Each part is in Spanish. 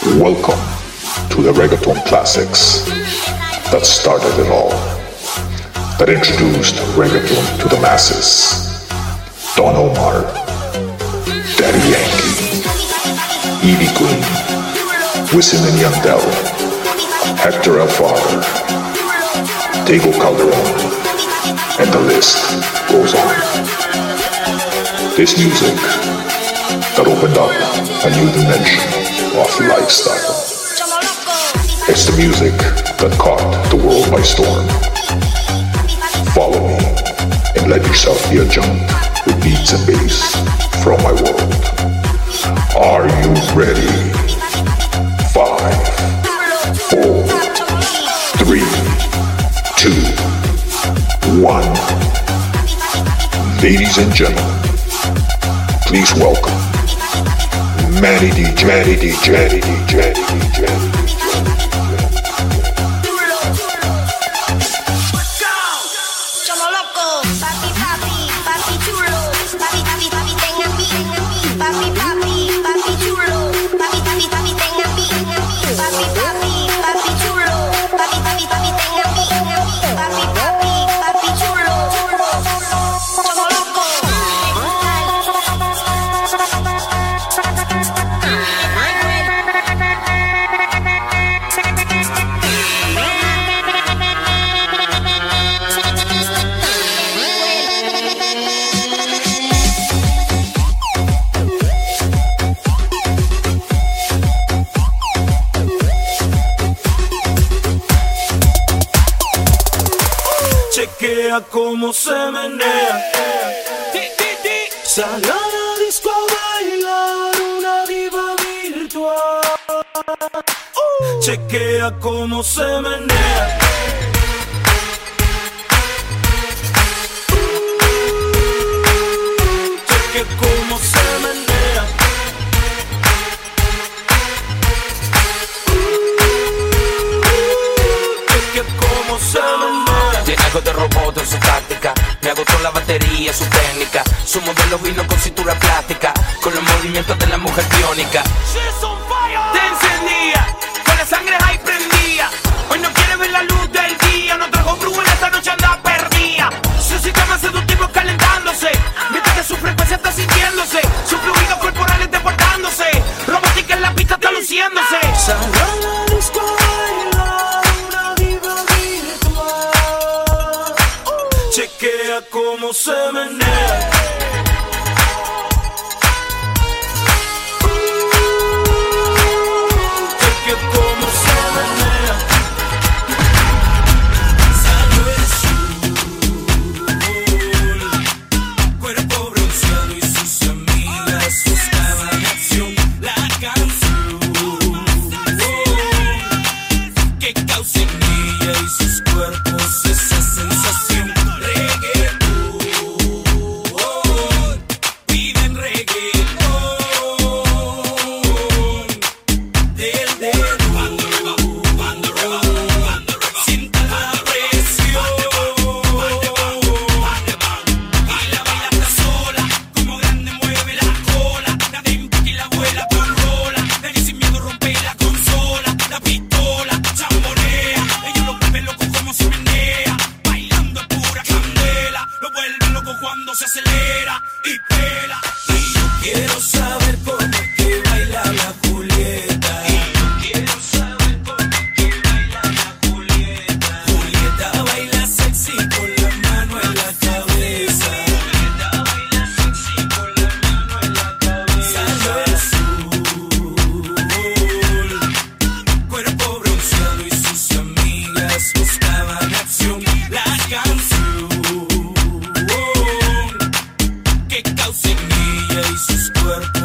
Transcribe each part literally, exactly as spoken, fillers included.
Welcome to the reggaeton classics that started it all, that introduced reggaeton to the masses. Don Omar, Daddy Yankee, Evie Queen, Wisin and Yandel, Hector El Father, Tego Calderon, and the list goes on. This music that opened up a new dimension of lifestyle. It's the music that caught the world by storm. Follow me and let yourself be a jump with beats and bass from my world. Are you ready? Five, four, three, two, one. Ladies and gentlemen, please welcome Manny D J, Manny D J, Manny D J, Manny D J. Chequea cómo se menea. Sale a la disco a bailar una diva virtual. Chequea cómo se menea. Chequea cómo se menea. Chequea cómo se menea. Algo de robot en su táctica, me agotó la batería, su técnica. Su modelo vino con cintura plástica, con los movimientos de la mujer biónica. Te encendía, con la sangre ahí prendía. Hoy no quiere ver la luz del día, no trajo brujo en esta noche anda perdida. Su sistema seductivo calentándose, mientras que su frecuencia está sintiéndose. Sus fluidos corporales deportándose, robótica en la pista está luciéndose. Salió a la disco a bailar una diva virtual. Chequea cómo se menea. Chequea cómo se menea. Salió el sur, cuerpo bronceado y sus amigas buscaban acción. La canción que causa en ella y sus cuerpos esa sensación. Se acelera y pela. Y yo quiero saber cómo es que baila la Julieta. Y yo quiero saber cómo es que baila la Julieta. Julieta baila sexy con la mano en la cabeza. Julieta baila sexy con la mano en la cabeza. Salió el sur, cuerpo bronceado y sus amigas buscaban acción. La canción que causa en ella y sus cuerpos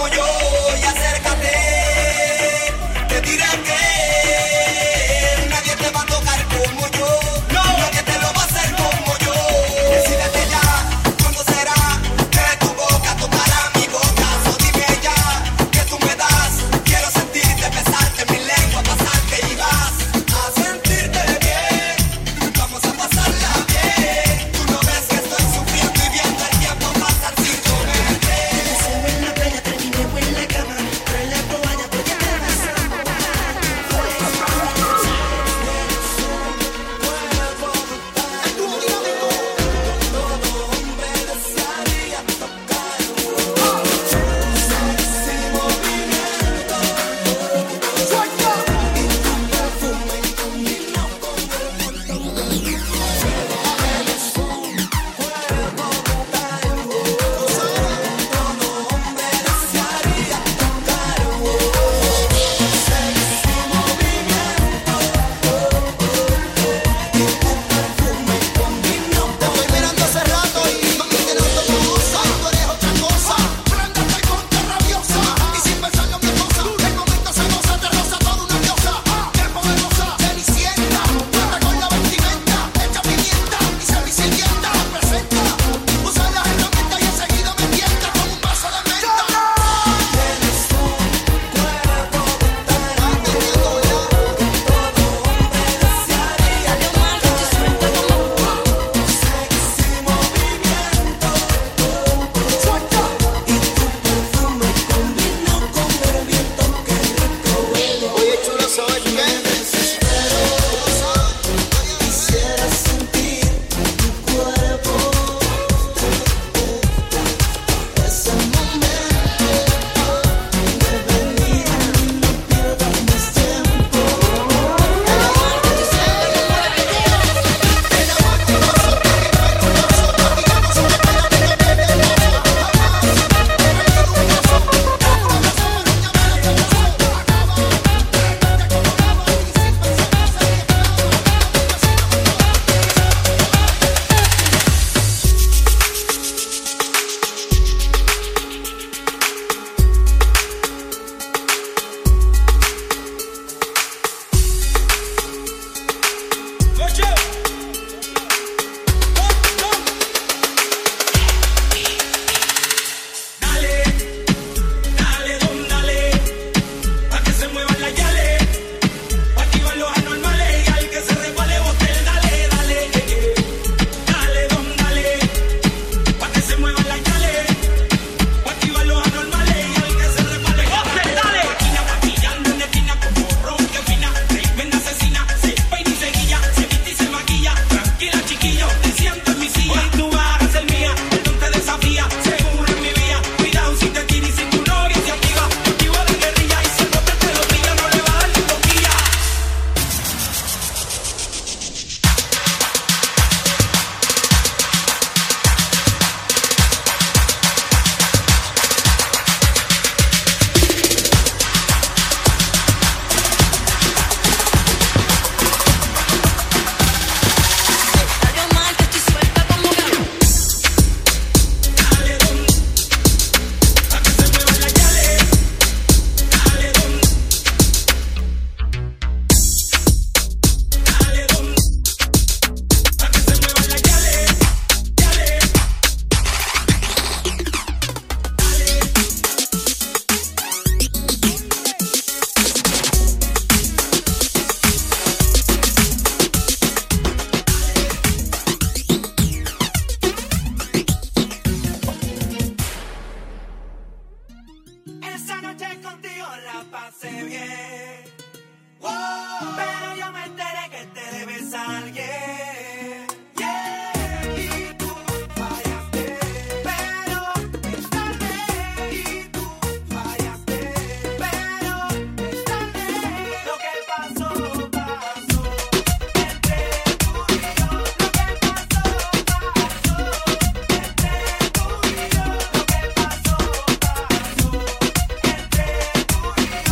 como yo y acércate. Te diré que nadie te va a tocar como yo. No, nadie te lo va a hacer como yo. Decídete ya, ¿cuándo será que tu boca tocará mi boca? So dime ya, que tú me das. Quiero sentirte, besarte, mi lengua pasarte y vas a sentirte bien. Vamos a pasarla bien. Tú no ves que estoy sufriendo y viendo el tiempo pasar sin comerte. Deseo en la playa, terminé en la cama. Trae la toalla porque te vas a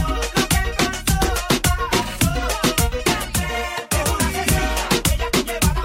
Ella que lleva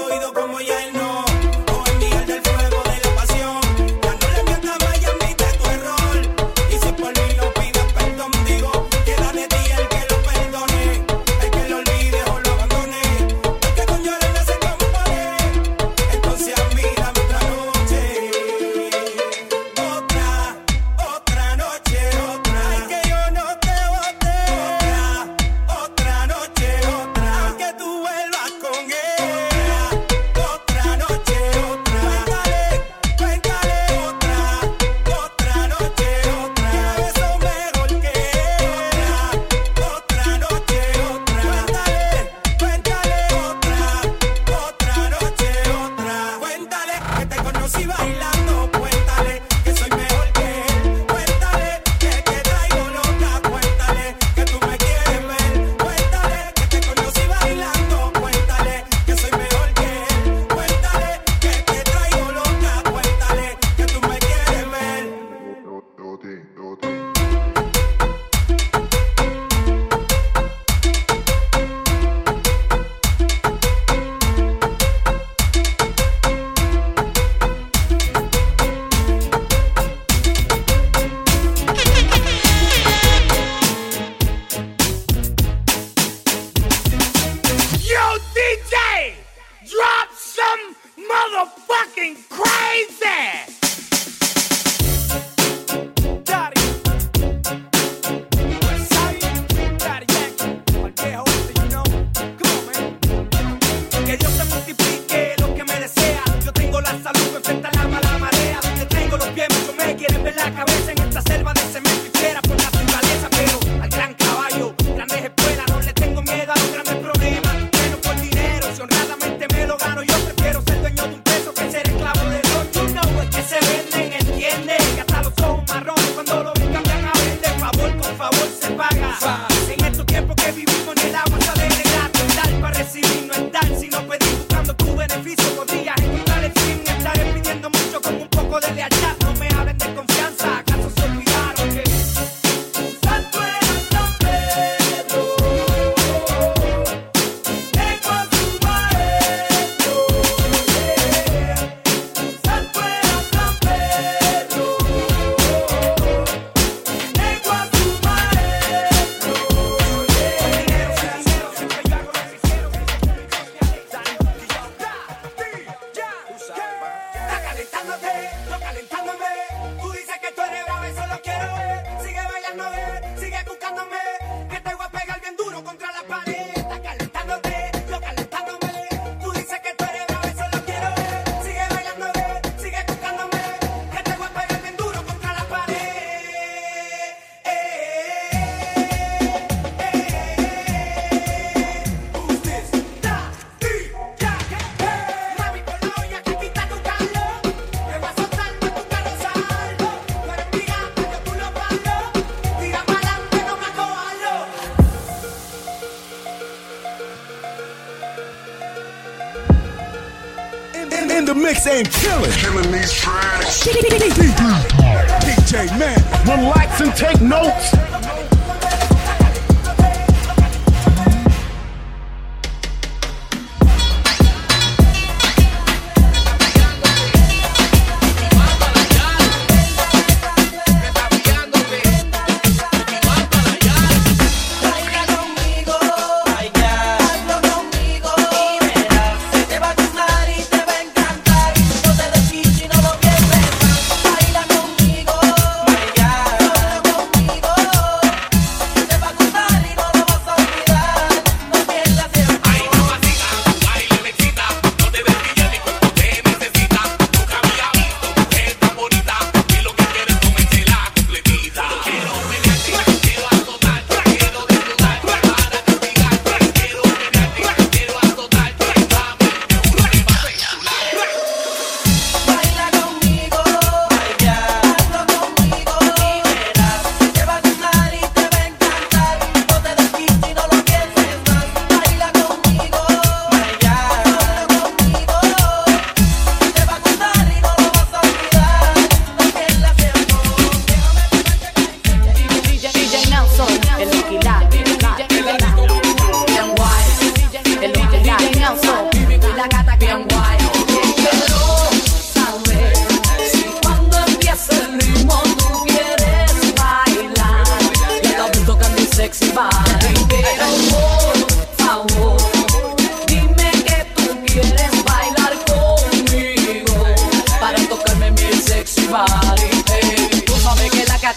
oído como ya él no. O enviar del fuego de la pasión. Ya no le mientas más y admite tu error. Y si por mí no pidas perdón, digo, queda de ti el que lo perdone, el que lo olvide o lo abandone. Porque con llorar no se compone. Entonces a mí dame otra noche. Otra, otra noche, otra. Ay, que yo no te boté. Otra, otra noche, otra. Aunque tú vuelvas con él. Otra noche, otra. Cuéntale, cuéntale. Otra, otra noche, otra. Que beso mejor que él. Otra noche, otra. Cuéntale, cuéntale. Otra, otra noche, otra. Cuéntale que te conocí bailando. Cuéntale que soy mejor que él. Cuéntale que te traigo loca. Cuéntale que tú me quieres ver. Cuéntale que te conocí bailando. Cuéntale que soy mejor que él. Cuéntale que te traigo loca. Cuéntale que tú me quieres ver. Yo, D J, drop some motherfucking crazy. Daddy, Westside, Daddy Yankee, al viejo este, you know. Come on, man. Que Dios te multiplique lo que me desea. Yo tengo la salud que enfrenta la mala marea. Donde tengo los pies, muchos me quieren ver la cabeza en esta selva de cemento y piedra por naturaleza. Pero al gran caballo, grandes espuelas, no le tengo miedo a los grandes problemas. Menos por dinero, si honradamente me lo gano. Yo prefiero ser dueño de un peso que ser esclavo de dos. You know, es que se venden, entiende. Que hasta los ojos marrones cuando lo ven cambian a vender. Favor con favor se paga. En estos tiempos que vivimos en el agua sale de gratis. Dar para recibir no es dar, sino pedir buscando tu beneficio. Podrías encontrar el fin, estaré pidiendo mucho con un poco de lealtad. No me hablen de confianza, ¿acaso se olvidaron que Santo era San Pedro? Tengo a su maestro. Santo era San Pedro. Tengo a su maestro. Dinero, dinero, siempre yo hago lo que quiero. Está calentándote, yo calentándome. Tú dices que tú eres bravo, eso lo quiero ver. Sigue bailando, ver, sigue buscándome. Que te voy a pegar bien duro contra la pared. Está calentándote, yo calentándome. Tú dices que tú eres bravo, eso lo quiero ver. Sigue bailando, ver, sigue buscándome. Que te voy a pegar bien duro contra la pared. Eh, eh, eh, Who's this? Daddy Yankee. Mami, por la olla que quita tu calor. Me va a soltar pa' tu carro salvo. Tú eres gigante, yo tú lo palo. Tira pa'lante, no me acobarlo. In, in the mix and killing. Killing these tracks. D J man, relax and take notes. Baila conmigo, hazlo conmigo y verás. Se te va a gustar y te va a encantar. No te des chichi, no lo pienses más. Baila conmigo, hazlo conmigo.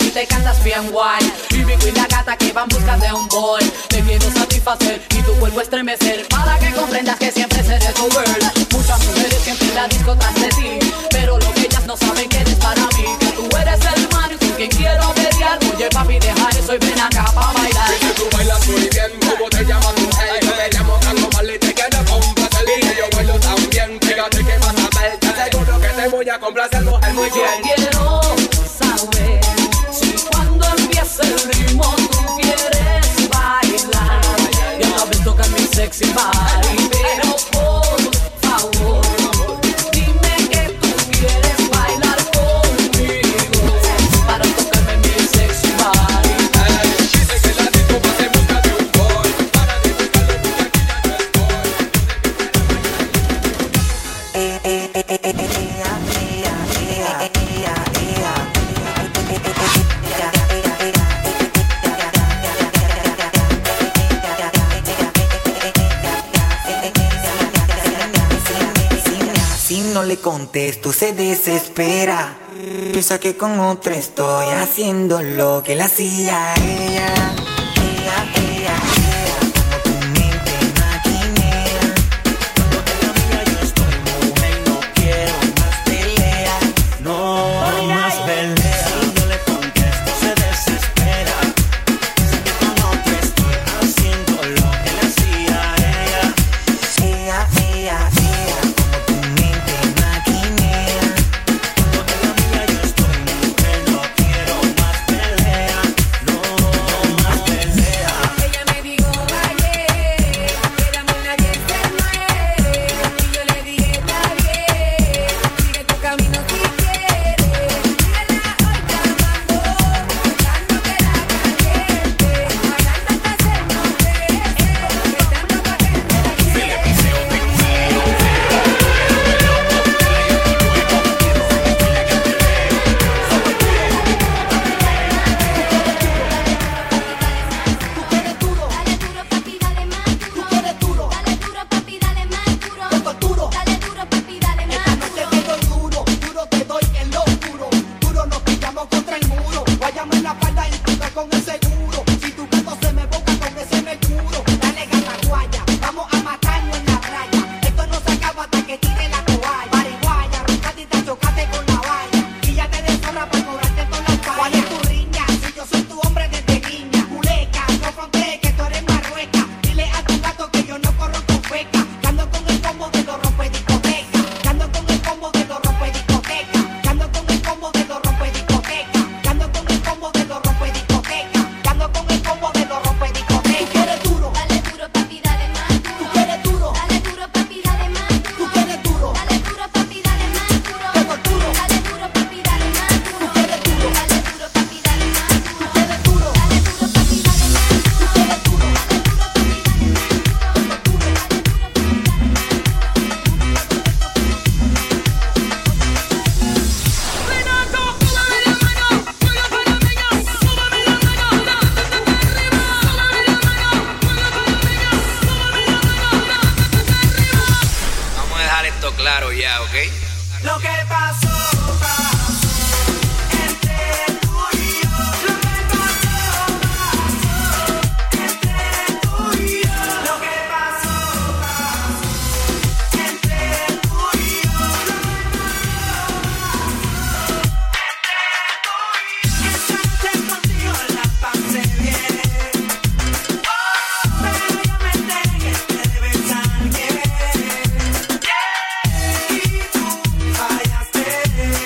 y te cantas bien guay. Vivi y la gata que van busca de un boy. Te quiero satisfacer y tu cuerpo estremecer, para que comprendas que siempre seré tu girl. Muchas mujeres siempre en la disco tras de ti, pero lo que ellas no saben que eres para mí, que tú eres el man con quien quiero pelear. Oye papi, deja eso y ven acá pa' bailar. Y si tú bailas muy bien, ¿cómo te llamas mujer? Yo me llamo Carlos Marley y te quiero complacer. Y yo bailo también, fíjate que vas a ver. Te aseguro que te voy a complacer, mujer, muy bien. Quiero saber si cuando empiece el ritmo tú quieres bailar. Y a la vez tocar mi sexy body, pero por favor dime que tú quieres bailar conmigo, para tocarme mi sexy body. Dice que la disco va en busca de un boy, para disfrutarlo porque aquí ya yo estoy. Eh, eh, eh, eh, eh, eh, si no le contesto se desespera, piensa que con otra estoy haciendo lo que le hacía a ella. Ella, ella, ella, como tu mente maquinea. Cuando te la mía yo estoy mujer, no quiero más pelea. No más pelea. Si no le contesto se desespera, piensa que con otra estoy haciendo lo que le hacía a ella. Ella, ella, ella, como tu mente maquinea. Cuando te la mía yo estoy mujer, no quiero más pelea. No más pelea. Ella me dijo ayer que el amor nadie se muere, y yo le dije está bien, sigue tu camino si quieres. Síguela hoy llamando, buscando que la caliente, hablando hasta hacernos besos, gritando pa' que te la Dale duro, papi, dale más duro. Dale duro, papi, dale más duro. Dale duro, papi, dale más duro. Te doy duro, duro te doy en lo oscuro. Duro nos pillamos contra el muro. Guayamos en la falda y tuve con el seguro. Si tu gato se me boca con ese me curo. Dale gata guaya, vamos a matarnos en la playa. Esto no se acaba hasta que tire la toalla. Marihuana, roncadita, chocate con la valla. Y ya te deshonra para cobrarte con la falla. ¿Cuál es tu riña? Si yo soy tu hombre desde niña. Culeca, no frontees que tú eres marrueca. Dile a tu gato que yo no corro con feca. Que ando con el combo de los rompe discoteca. Que ando con el combo de los rompe discoteca. Que ando con el combo de los rompe discoteca. Que ando con el combo de los rompe discoteca. Que ando con el combo de los rompe discoteca. Tú quieres duro, Dale duro, papi, dale más tú duro. quieres duro, Dale duro, papi, dale más tú duro. quieres duro, Dale duro, papi, dale más duro. te doy duro, Dale duro, papi, dale más duro. tú quieres duro, Dale duro, papi, dale más duro. tú quieres duro, Dale duro, papi, dale más duro. tú quieres duro, Dale duro, papi, Vamos a dejar esto claro ya, ¿ok? Lo que pasó, pasó entre tú y yo. Lo que pasó, pasó entre tú y yo. Lo que pasó, pasó entre tú y yo. Esa noche contigo la pasé bien. Oh, pero yo me enteré que te debes a alguien. Y tú fallaste.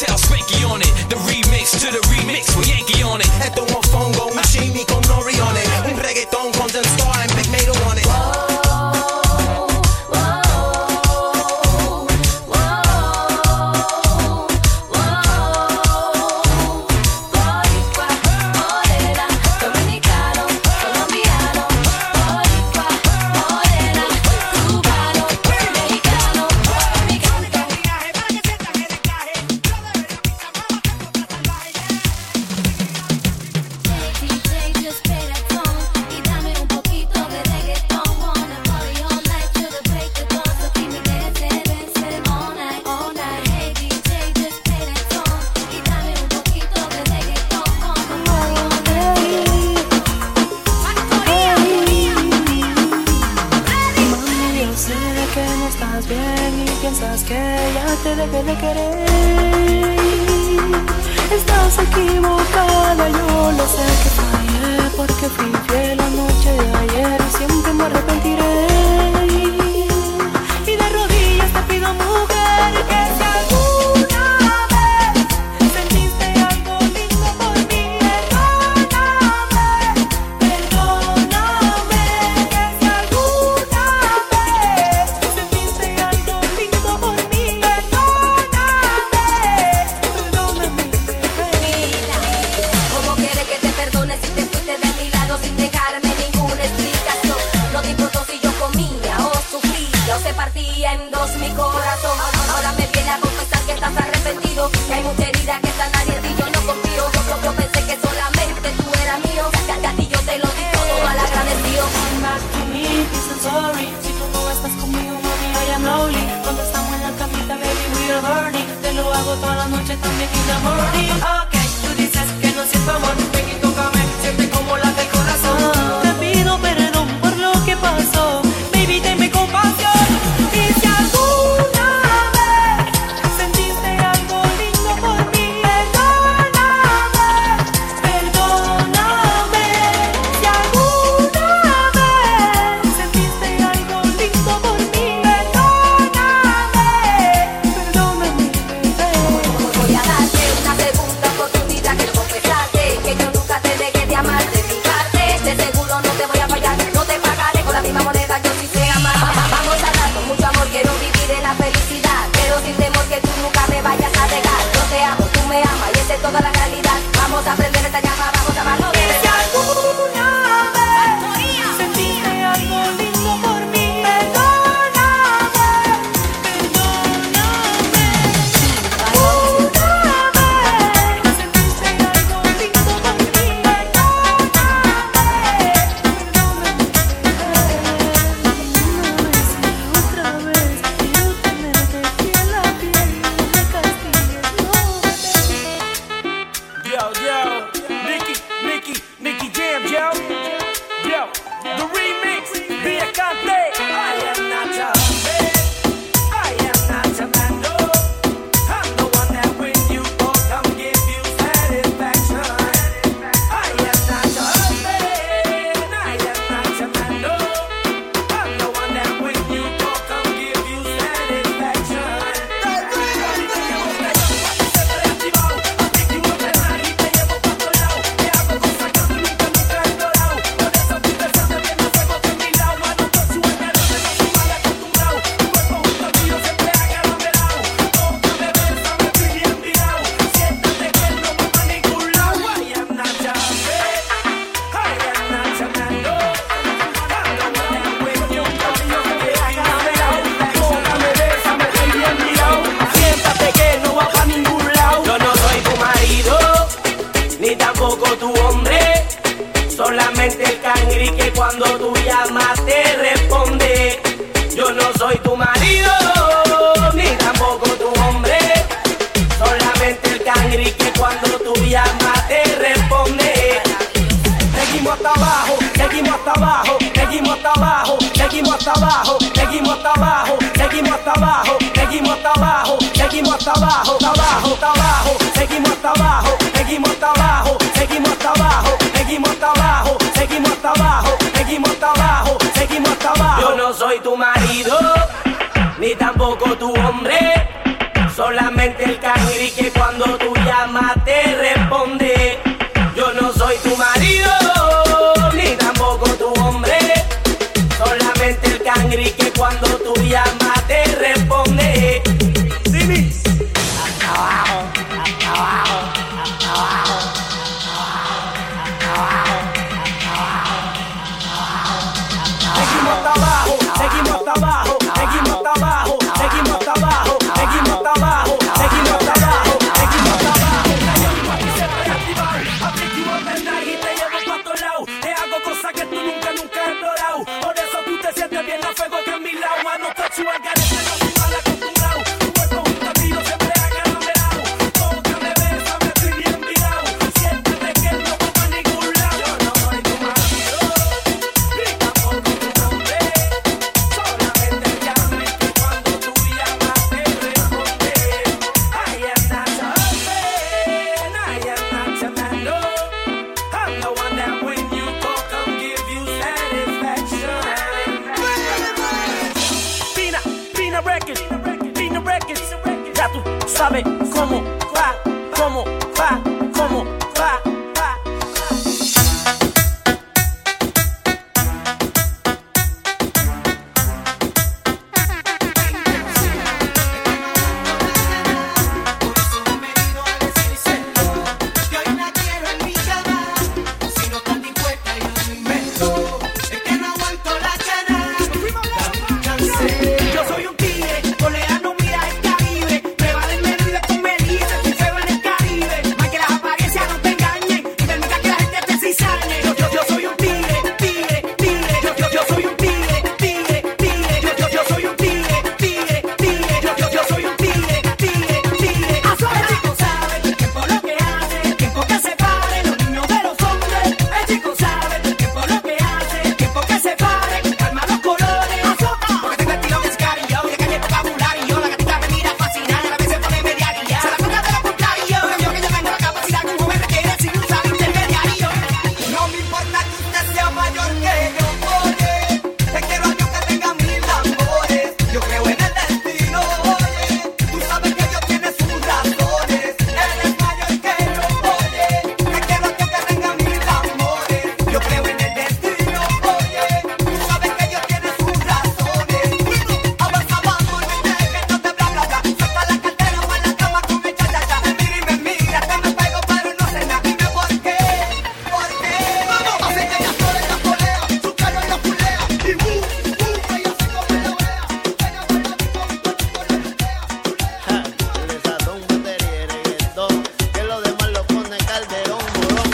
tell Spanky on it. The remix to the remix with Yankee on it. Esto es un fongo, un chimi con Nori on it. Un reggaetón con Del Star and Big Mato on it. Solamente el cangri que cuando tú llamas te responde. Yo no soy tu marido, ni tampoco tu hombre. Solamente el cangri que cuando tú llamas te responde. Dime. Hasta abajo, hasta abajo, hasta abajo, hasta abajo, hasta abajo, hasta abajo. Seguimos hasta abajo, seguimos hasta abajo, seguimos hasta abajo, seguimos hasta abajo, seguimos hasta abajo, seguimos hasta abajo, seguimos hasta abajo. Y te llevo pa' todos lados. Te hago cosas que tú nunca, nunca has explorado. Por eso tú te sientes bien a fuego que en mi lado. Mano, touch you, I got it, no soy mal acostumbrado. Tu cuerpo junto a mí no siempre acaramelado. Toca, me besa, me estoy bien virado. Siéntete que no voy pa' ningún lado. Yo no soy tu marido, ni tampoco tu hombre. Solamente el cangri que cuando tú llamas te responde. I am not your husband, I am not your man, no. I'm the one that when you call, come give you satisfaction. Pina, Pina Records, Pina Records. Ya tú sabes cómo va, cómo va, cómo va, va. Que hoy la quiero en mi cama. Si no estás dispuesta, yo me invento. Es que no aguanto la cana. Yo soy un tigre, toledano, mira el Caribe. Me va del Merida con Melissa, si se va en el Caribe. Más que las apariencias no te engañen y permita que la gente te cizañe. Yo, yo, yo soy un tigre, tigre, tigre. Yo, yo, yo soy un tigre, tigre, tigre. Yo, yo, yo soy un tigre, tigre, tigre. Yo, yo, yo soy un tigre, tigre, tigre. El chico sabe el tiempo lo que hace, el tiempo que separe los niños de los hombres. El chico sabe el tiempo lo que hace, el tiempo que separe, calma los colores. Porque tengo estilo de sicario, de calle vocabulario. La gatita me mira fascinada, a veces pone mediaria. Se da cuenta de lo contrario. Porque yo que yo tengo la capacidad que un joven requiere sin usar intermediario. No me importa que usted sea mayor que yo, oye. Te quiero a Dios que tenga mil amores. Yo creo en el destino, oye. Tú sabes que Dios tiene sus razones. Él es mayor que yo, oye. Te quiero a Dios que tenga mil amores. Yo creo en el destino, oye. Tú sabes que Dios tiene sus razones. Avanza, vamos, no te dejes, no te bla, bla, bla. Suelta la cartera o en la cama con el cha, cha, cha. Mira y me mira, te me pego, pero no sé nada. Dime por qué, por qué. Hace que ella sola la polea, su carro la pulea. Y bu, bu, ella se come la wea. Ella baila mi con tu cuerpo con la lutea. Le sazón, batería y reggaetón, que lo demás lo pone Calderón, morón.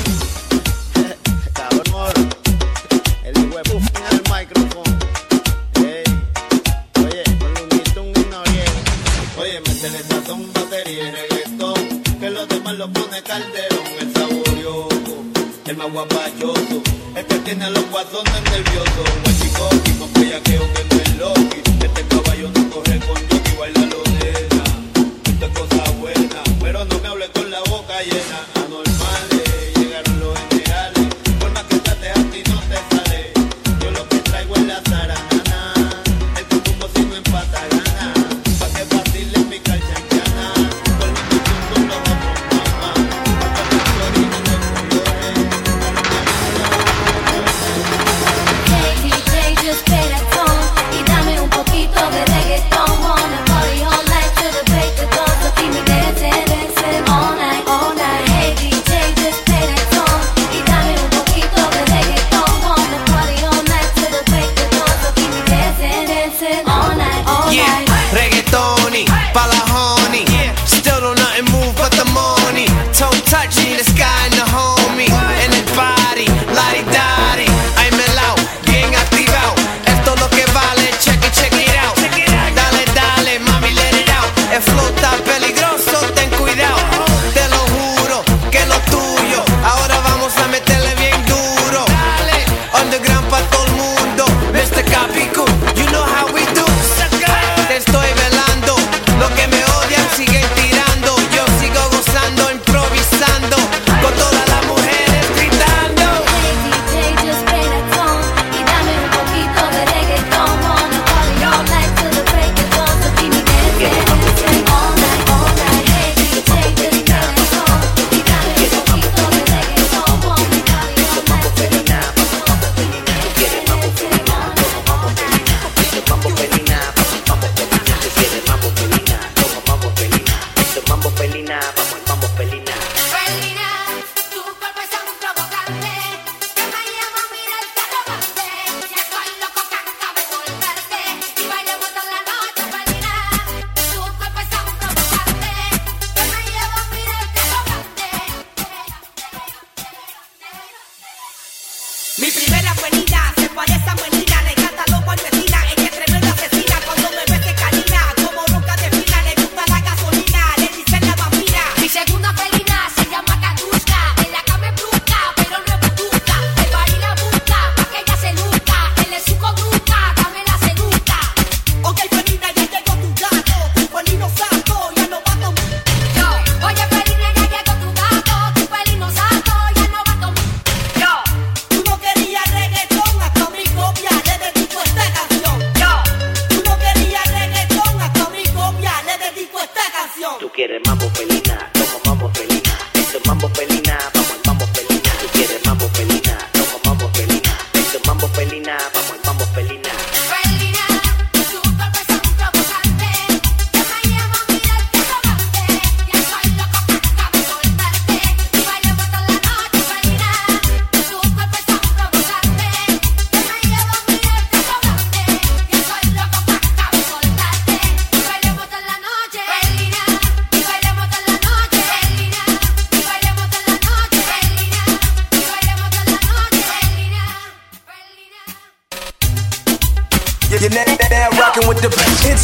Cabrón, moro. El hijo de puta en el micrófono. Ey, oye, con Looney Tunes y Noriega. Oye, métele sazón, batería y reggaetón, que lo demás lo pone Calderón. El saborioso, el más guapachoso, el que tiene a los guasones nerviosos. Guachicoqui, más bellaqueo que no es Loki. Este caballo no corre con Yoki, baila lo nena. Esto es cosa buena, pero no me hable con la boca llena. Anormales, llegaron los generales. Por más que trates a ti no te sale. Yo lo que traigo es la zaranana. El cucumbo si no empata gana. Pa' que vacilen mi calchancana. Con los muchachos los otros mamá. Con los chorinos los colores. Hey, D J, yo espera y dame un poquito de reggaetón.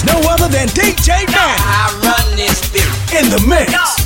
no other than D J Man I run this bitch in the mix.